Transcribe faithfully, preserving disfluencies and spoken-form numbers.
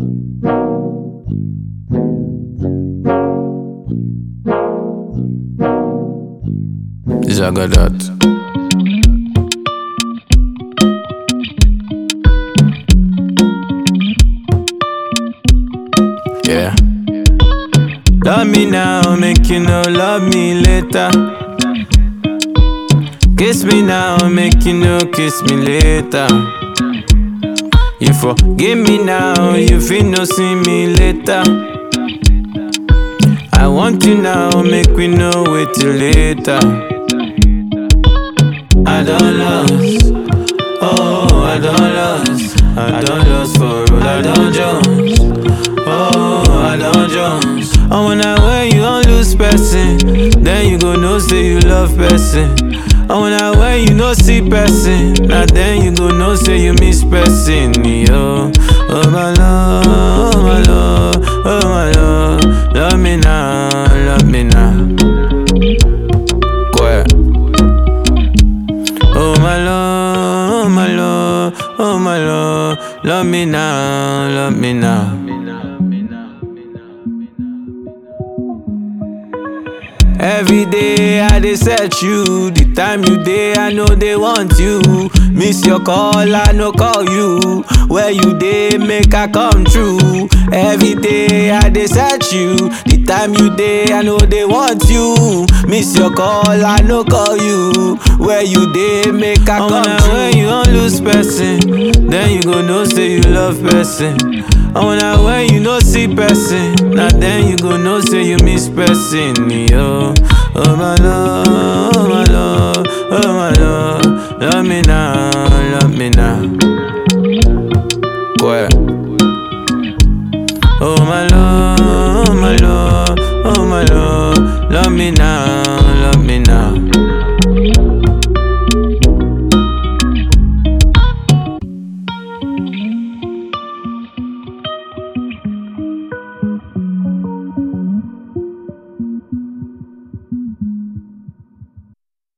Zagadat. Yeah. Love me now, make you know, love me later. Kiss me now, make you know, kiss me later. You forgive me now, you feel no see me later. I want you now, make we know wait till later. I don't lost, oh I don't lost, I don't lost for road, I don't Jones, oh I don't Jones. And when I wear you don't lose person, then you go know say you love person. And when I wear you no see person, now then you go know say you miss person. Yo, oh my love, oh my love, oh my love, love me now, love me now. Go ahead. Oh my love, oh my love, oh my love, love me now, love me now. Every day I dey search you, the time you dey I know they want you. Miss your call, I no call you. Where you dey make I come true. Every day I dey search you, the time you dey I know they want you. Miss your call, I no call you. Where you dey make I come true. When you don't lose person, then you go know say you love person. And when I when you no see person, now then you go know say you miss person. Yo, oh my love, oh my love, oh my love, love me now, love me now. Go ahead.